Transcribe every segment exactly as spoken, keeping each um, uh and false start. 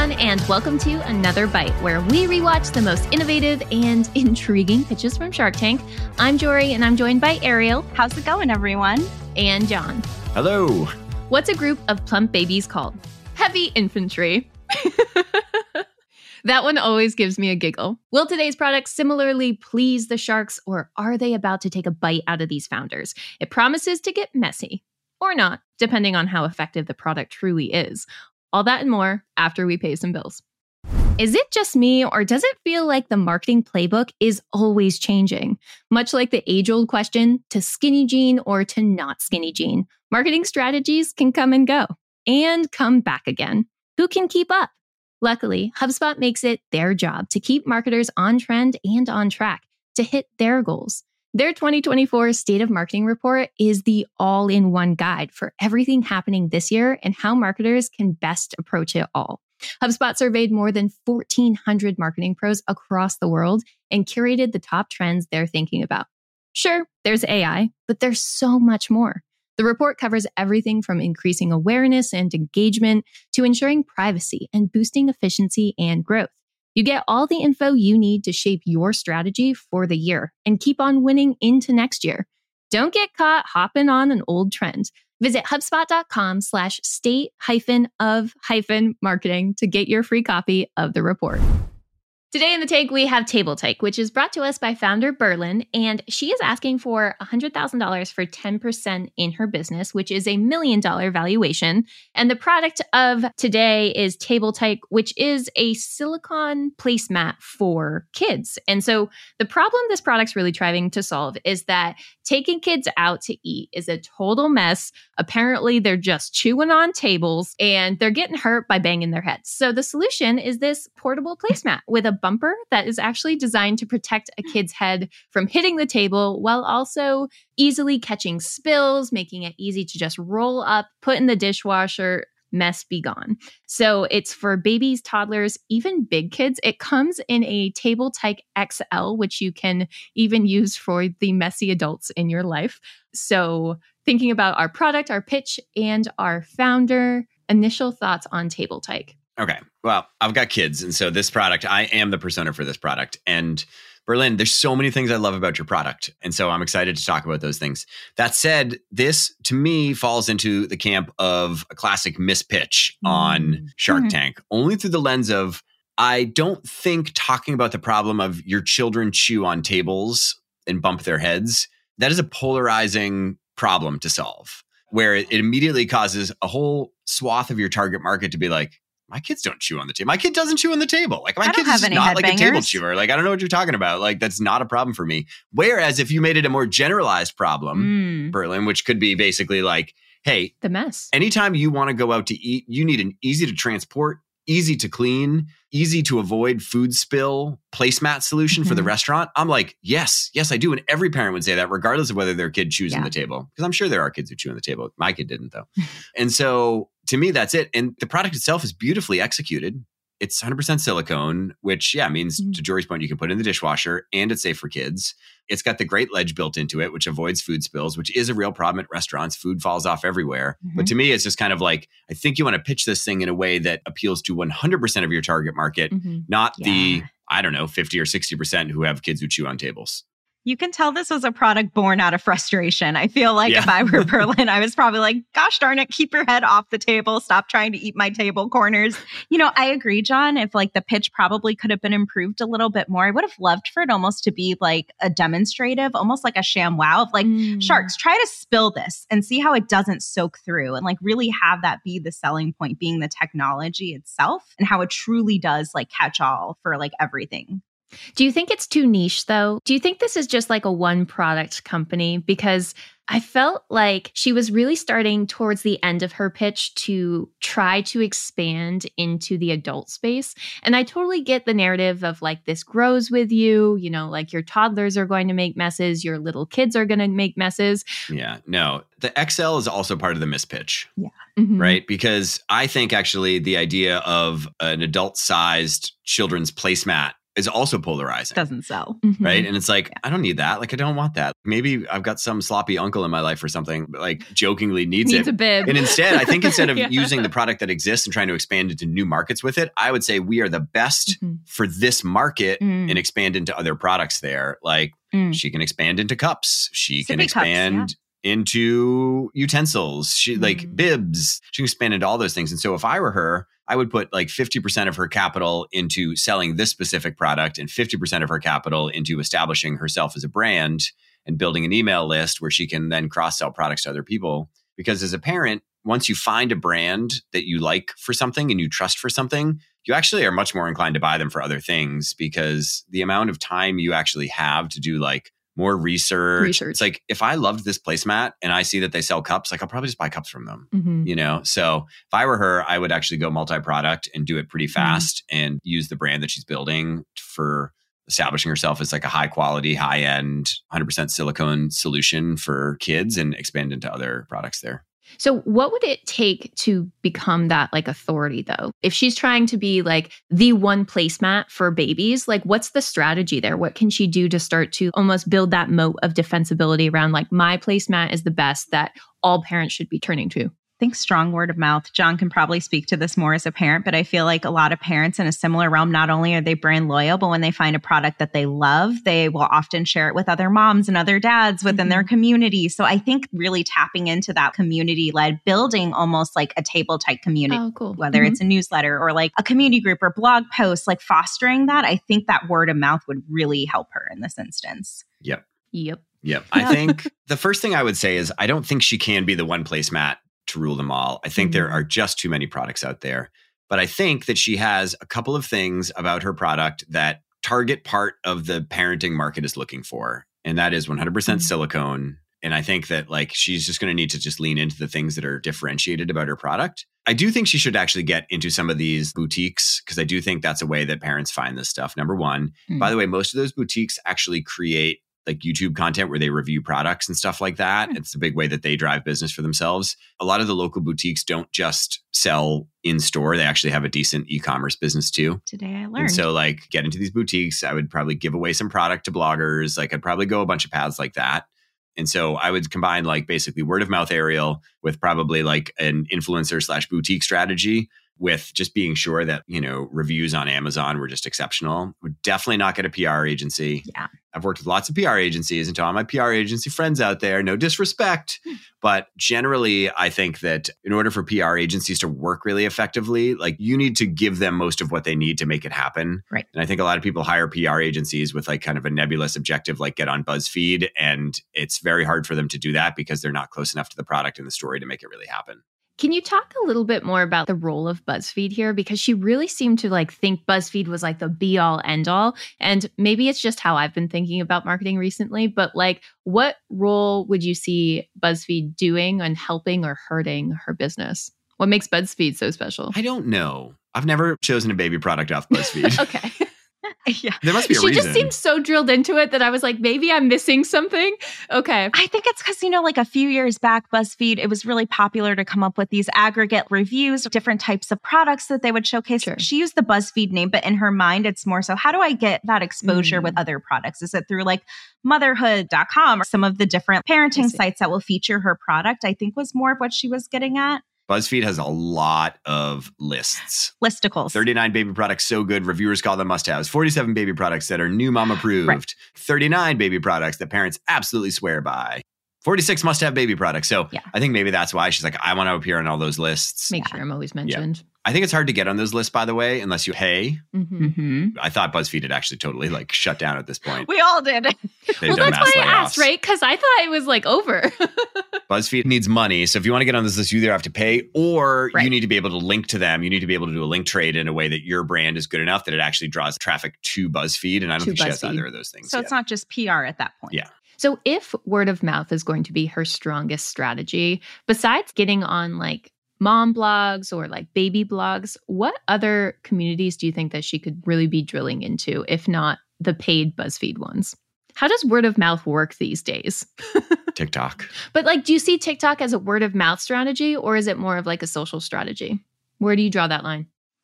everyone, and welcome to Another Bite, where we rewatch the most innovative and intriguing pitches from Shark Tank. I'm Jory, and I'm joined by Ariel. How's it going, everyone? And John. Hello. What's a group of plump babies called? Heavy infantry. That one always gives me a giggle. Will today's product similarly please the sharks, or are they about to take a bite out of these founders? It promises to get messy, or not, depending on how effective the product truly is. All that and more after we pay some bills. Is it just me, or does it feel like the marketing playbook is always changing? Much like the age-old question, to skinny jean or to not skinny jean, marketing strategies can come and go, and come back again. Who can keep up? Luckily, HubSpot makes it their job to keep marketers on trend and on track to hit their goals. Their twenty twenty-four State of Marketing Report is the all-in-one guide for everything happening this year and how marketers can best approach it all. HubSpot surveyed more than fourteen hundred marketing pros across the world and curated the top trends they're thinking about. Sure, there's A I, but there's so much more. The report covers everything from increasing awareness and engagement to ensuring privacy and boosting efficiency and growth. You get all the info you need to shape your strategy for the year and keep on winning into next year. Don't get caught hopping on an old trend. Visit HubSpot.com slash state hyphen of hyphen marketing to get your free copy of the report. Today in the take, we have Table Tyke, which is brought to us by founder Berlin, and she is asking for one hundred thousand dollars for ten percent in her business, which is a million dollar valuation. And the product of today is Table Tyke, which is a silicone placemat for kids. And so the problem this product's really trying to solve is that taking kids out to eat is a total mess. Apparently, they're just chewing on tables and they're getting hurt by banging their heads. So the solution is this portable placemat with a bumper that is actually designed to protect a kid's head from hitting the table while also easily catching spills, making it easy to just roll up, put in the dishwasher, mess be gone. So it's for babies, toddlers, even big kids. It comes in a Table Tyke X L, which you can even use for the messy adults in your life. So thinking about our product, our pitch, and our founder, initial thoughts on Table Tyke. Okay. Well, I've got kids. And so this product, I am the persona for this product. And Berlin, there's so many things I love about your product. And so I'm excited to talk about those things. That said, this to me falls into the camp of a classic mispitch mm. on Shark mm-hmm. Tank, only through the lens of, I don't think talking about the problem of your children chew on tables and bump their heads, that is a polarizing problem to solve, where it, it immediately causes a whole swath of your target market to be like, my kids don't chew on the table. My kid doesn't chew on the table. Like my kid is not like a table chewer. Like I don't know what you're talking about. Like that's not a problem for me. Whereas if you made it a more generalized problem, mm. Berlin, which could be basically like, hey, the mess. Anytime you want to go out to eat, you need an easy to transport, easy to clean, easy to avoid food spill placemat solution mm-hmm. for the restaurant. I'm like, yes, yes, I do. And every parent would say that regardless of whether their kid chews yeah. on the table. Because I'm sure there are kids who chew on the table. My kid didn't though. And so to me, that's it. And the product itself is beautifully executed. It's one hundred percent silicone, which yeah means mm-hmm. to Jory's point, you can put it in the dishwasher and it's safe for kids. It's got the great ledge built into it, which avoids food spills, which is a real problem at restaurants. Food falls off everywhere. Mm-hmm. But to me, it's just kind of like, I think you want to pitch this thing in a way that appeals to one hundred percent of your target market, mm-hmm. not yeah. the, I don't know, fifty or sixty percent who have kids who chew on tables. You can tell this was a product born out of frustration. I feel like yeah. if I were Berlin, I was probably like, gosh darn it, keep your head off the table. Stop trying to eat my table corners. You know, I agree, John. If like the pitch probably could have been improved a little bit more, I would have loved for it almost to be like a demonstrative, almost like a sham wow of like, mm. sharks, try to spill this and see how it doesn't soak through and like really have that be the selling point, being the technology itself and how it truly does like catch all for like everything. Do you think it's too niche though? Do you think this is just like a one product company? Because I felt like she was really starting towards the end of her pitch to try to expand into the adult space. And I totally get the narrative of like, this grows with you, you know, like your toddlers are going to make messes, your little kids are going to make messes. Yeah, no, the X L is also part of the mispitch. Yeah. Mm-hmm. Right. Because I think actually the idea of an adult sized children's placemat is also polarizing. Doesn't sell. Mm-hmm. Right. And it's like, yeah. I don't need that. Like, I don't want that. Maybe I've got some sloppy uncle in my life or something, but like jokingly needs, needs it. a bib. And instead, I think instead of yeah. using the product that exists and trying to expand into new markets with it, I would say we are the best mm-hmm. for this market mm. and expand into other products there. Like mm. she can expand into cups. She Sippy can expand cups, yeah. into utensils. She mm. like bibs. She can expand into all those things. And so if I were her, I would put like fifty percent of her capital into selling this specific product and fifty percent of her capital into establishing herself as a brand and building an email list where she can then cross-sell products to other people. Because as a parent, once you find a brand that you like for something and you trust for something, you actually are much more inclined to buy them for other things because the amount of time you actually have to do like more research. research. It's like, if I loved this placemat and I see that they sell cups, like I'll probably just buy cups from them, mm-hmm. you know? So if I were her, I would actually go multi-product and do it pretty fast mm-hmm. and use the brand that she's building for establishing herself as like a high quality, high end, one hundred percent silicone solution for kids and expand into other products there. So what would it take to become that like authority though? If she's trying to be like the one placemat for babies, like what's the strategy there? What can she do to start to almost build that moat of defensibility around like my placemat is the best that all parents should be turning to? I think strong word of mouth. John can probably speak to this more as a parent, but I feel like a lot of parents in a similar realm, not only are they brand loyal, but when they find a product that they love, they will often share it with other moms and other dads within mm-hmm. their community. So I think really tapping into that community-led, building almost like a table type community, oh, cool. whether mm-hmm. it's a newsletter or like a community group or blog posts, like fostering that, I think that word of mouth would really help her in this instance. Yep. Yep. Yep. I think the first thing I would say is I don't think she can be the one placemat to rule them all. I think mm-hmm. there are just too many products out there. But I think that she has a couple of things about her product that target part of the parenting market is looking for. And that is one hundred percent mm-hmm. silicone. And I think that like she's just going to need to just lean into the things that are differentiated about her product. I do think she should actually get into some of these boutiques because I do think that's a way that parents find this stuff. Number one, mm-hmm. by the way, most of those boutiques actually create like YouTube content where they review products and stuff like that. Mm-hmm. It's a big way that they drive business for themselves. A lot of the local boutiques don't just sell in store. They actually have a decent e-commerce business too. Today I learned. And so like get into these boutiques. I would probably give away some product to bloggers. Like I'd probably go a bunch of paths like that. And so I would combine like basically word of mouth Ariel with probably like an influencer slash boutique strategy with just being sure that, you know, reviews on Amazon were just exceptional. Would definitely not get a P R agency. Yeah. I've worked with lots of P R agencies and to all my P R agency friends out there, no disrespect. But generally, I think that in order for P R agencies to work really effectively, like you need to give them most of what they need to make it happen. Right. And I think a lot of people hire P R agencies with like kind of a nebulous objective, like get on BuzzFeed. And it's very hard for them to do that because they're not close enough to the product and the story to make it really happen. Can you talk a little bit more about the role of BuzzFeed here? Because she really seemed to like think BuzzFeed was like the be all end all. And maybe it's just how I've been thinking about marketing recently, but like what role would you see BuzzFeed doing and helping or hurting her business? What makes BuzzFeed so special? I don't know. I've never chosen a baby product off BuzzFeed. Okay. Yeah. There must be a she reason. She just seemed so drilled into it that I was like, maybe I'm missing something. Okay. I think it's because, you know, like a few years back, BuzzFeed, it was really popular to come up with these aggregate reviews of different types of products that they would showcase. Sure. She used the BuzzFeed name, but in her mind, it's more so, how do I get that exposure mm. with other products? Is it through like motherhood dot com or some of the different parenting sites that will feature her product? I think was more of what she was getting at. BuzzFeed has a lot of lists. Listicles. thirty-nine baby products so good, reviewers call them must-haves. forty-seven baby products that are new mom approved. Right. thirty-nine baby products that parents absolutely swear by. forty-six must-have baby products. So yeah. I think maybe that's why she's like, I want to appear on all those lists. Make yeah. sure I'm always mentioned. Yeah. I think it's hard to get on those lists, by the way, unless you pay. Mm-hmm. Mm-hmm. I thought BuzzFeed had actually totally like shut down at this point. We all did. Well, that's why I asked, right? Because I thought it was like over. BuzzFeed needs money. So if you want to get on this list, you either have to pay or right. you need to be able to link to them. You need to be able to do a link trade in a way that your brand is good enough that it actually draws traffic to BuzzFeed. And I don't to think she has BuzzFeed. either of those things So yet. It's not just P R at that point. Yeah. So if word of mouth is going to be her strongest strategy, besides getting on like mom blogs or like baby blogs, what other communities do you think that she could really be drilling into, if not the paid BuzzFeed ones? How does word of mouth work these days? TikTok. But like, do you see TikTok as a word of mouth strategy or is it more of like a social strategy? Where do you draw that line?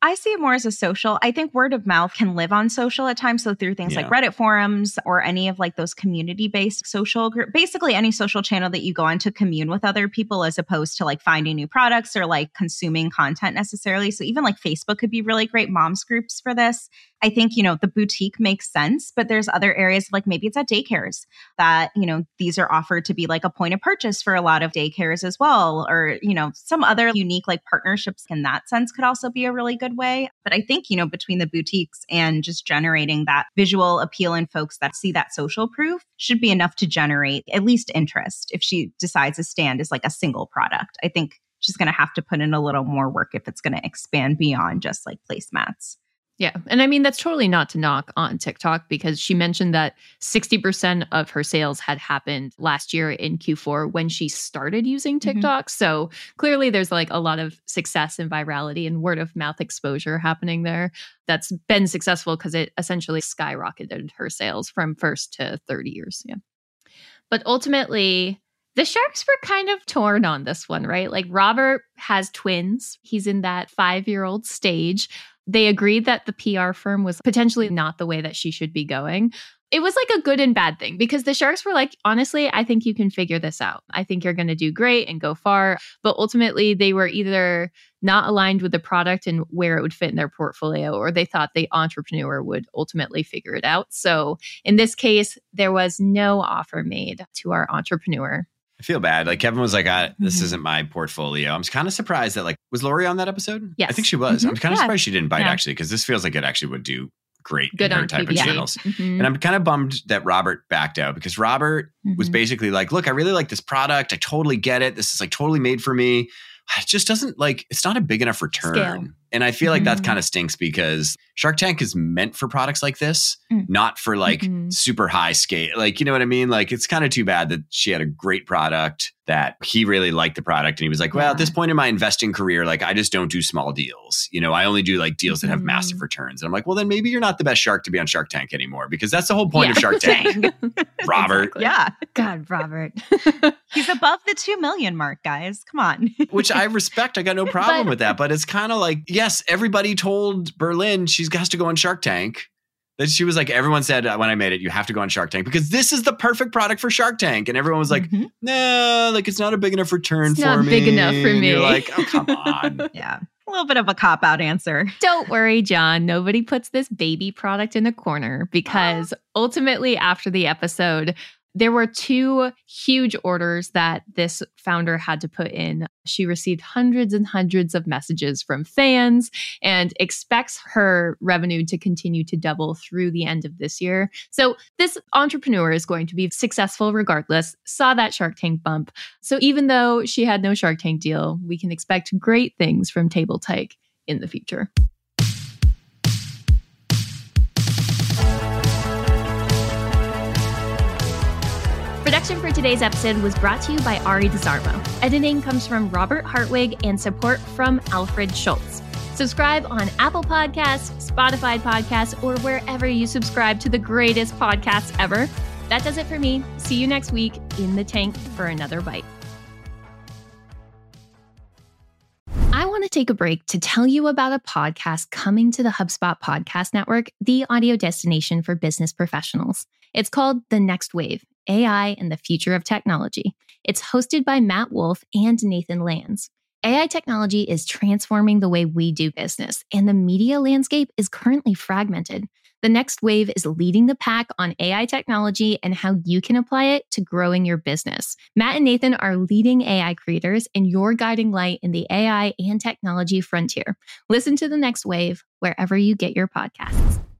I see it more as a social. I think word of mouth can live on social at times. So through things Yeah. like Reddit forums or any of like those community-based social group, basically any social channel that you go on to commune with other people as opposed to like finding new products or like consuming content necessarily. So even like Facebook could be really great moms groups for this. I think, you know, the boutique makes sense, but there's other areas like maybe it's at daycares that, you know, these are offered to be like a point of purchase for a lot of daycares as well. Or, you know, some other unique like partnerships in that sense could also be a really good way. But I think, you know, between the boutiques and just generating that visual appeal in folks that see that social proof should be enough to generate at least interest if she decides to stand as like a single product. I think she's going to have to put in a little more work if it's going to expand beyond just like placemats. Yeah. And I mean, that's totally not to knock on TikTok because she mentioned that sixty percent of her sales had happened last year in Q four when she started using TikTok. Mm-hmm. So clearly there's like a lot of success and virality and word of mouth exposure happening there. That's been successful because it essentially skyrocketed her sales from first to third years. Yeah. But ultimately, the Sharks were kind of torn on this one, right? Like Robert has twins. He's in that five-year-old stage. They agreed that the P R firm was potentially not the way that she should be going. It was like a good and bad thing because the Sharks were like, honestly, I think you can figure this out. I think you're going to do great and go far. But ultimately, they were either not aligned with the product and where it would fit in their portfolio, or they thought the entrepreneur would ultimately figure it out. So in this case, there was no offer made to our entrepreneur. I feel bad. Like Kevin was like, I, this mm-hmm. isn't my portfolio. I'm kind of surprised that like, was Lori on that episode? Yes. I think she was. Mm-hmm. I'm kind of yeah. surprised she didn't bite yeah. actually, because this feels like it actually would do great Good in her on type T V. of channels. Mm-hmm. And I'm kind of bummed that Robert backed out because Robert mm-hmm. was basically like, look, I really like this product. I totally get it. This is like totally made for me. It just doesn't like, it's not a big enough return. Scale. And I feel like mm-hmm. that kind of stinks because Shark Tank is meant for products like this, mm. not for like mm-hmm. super high scale. Like, you know what I mean? Like, it's kind of too bad that she had a great product, that he really liked the product. And he was like, well, yeah. at this point in my investing career, like, I just don't do small deals. You know, I only do like deals that have mm-hmm. massive returns. And I'm like, well, then maybe you're not the best shark to be on Shark Tank anymore because that's the whole point yeah. of Shark Tank. Robert. Exactly. Yeah. God, Robert. He's above the two million mark, guys. Come on. Which I respect. I got no problem but, with that. But it's kind of like, yes, everybody told Berlin she has to go on Shark Tank. That she was like, everyone said when I made it, you have to go on Shark Tank because this is the perfect product for Shark Tank. And everyone was like, mm-hmm. no, like it's not a big enough return it's for not me. big enough for and me. You're like, oh, come on. Yeah. A little bit of a cop-out answer. Don't worry, John. Nobody puts this baby product in a corner because oh. ultimately after the episode, there were two huge orders that this founder had to put in. She received hundreds and hundreds of messages from fans and expects her revenue to continue to double through the end of this year. So this entrepreneur is going to be successful regardless, saw that Shark Tank bump. So even though she had no Shark Tank deal, we can expect great things from Table Tyke in the future. Production for today's episode was brought to you by Ari DeZarmo. Editing comes from Robert Hartwig and support from Alfred Schultz. Subscribe on Apple Podcasts, Spotify Podcasts, or wherever you subscribe to the greatest podcasts ever. That does it for me. See you next week in the tank for another bite. I want to take a break to tell you about a podcast coming to the HubSpot Podcast Network, the audio destination for business professionals. It's called The Next Wave, A I and the Future of Technology. It's hosted by Matt Wolf and Nathan Lands. A I technology is transforming the way we do business, and the media landscape is currently fragmented. The Next Wave is leading the pack on A I technology and how you can apply it to growing your business. Matt and Nathan are leading A I creators and your guiding light in the A I and technology frontier. Listen to The Next Wave wherever you get your podcasts.